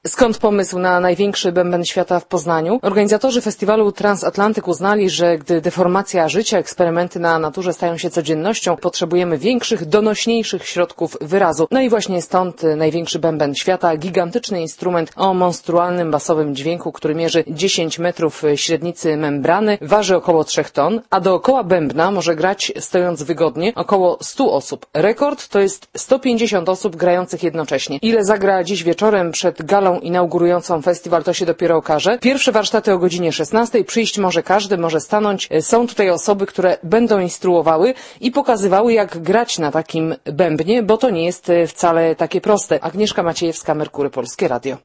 Skąd pomysł na największy bęben świata w Poznaniu? Organizatorzy festiwalu Transatlantyk uznali, że gdy deformacja życia, eksperymenty na naturze stają się codziennością, potrzebujemy większych, donośniejszych środków wyrazu. No i właśnie stąd największy bęben świata, gigantyczny instrument o monstrualnym basowym dźwięku, który mierzy 10 metrów średnicy membrany, waży około 3 ton, a dookoła bębna może grać, stojąc wygodnie, około 100 osób. Rekord to jest 150 osób grających jednocześnie. Ile zagra dziś wieczorem przed galą inaugurującą festiwal, to się dopiero okaże. Pierwsze warsztaty o godzinie 16. Przyjść może każdy, może stanąć. Są tutaj osoby, które będą instruowały i pokazywały, jak grać na takim bębnie, bo to nie jest wcale takie proste. Agnieszka Maciejewska, Merkury Polskie Radio.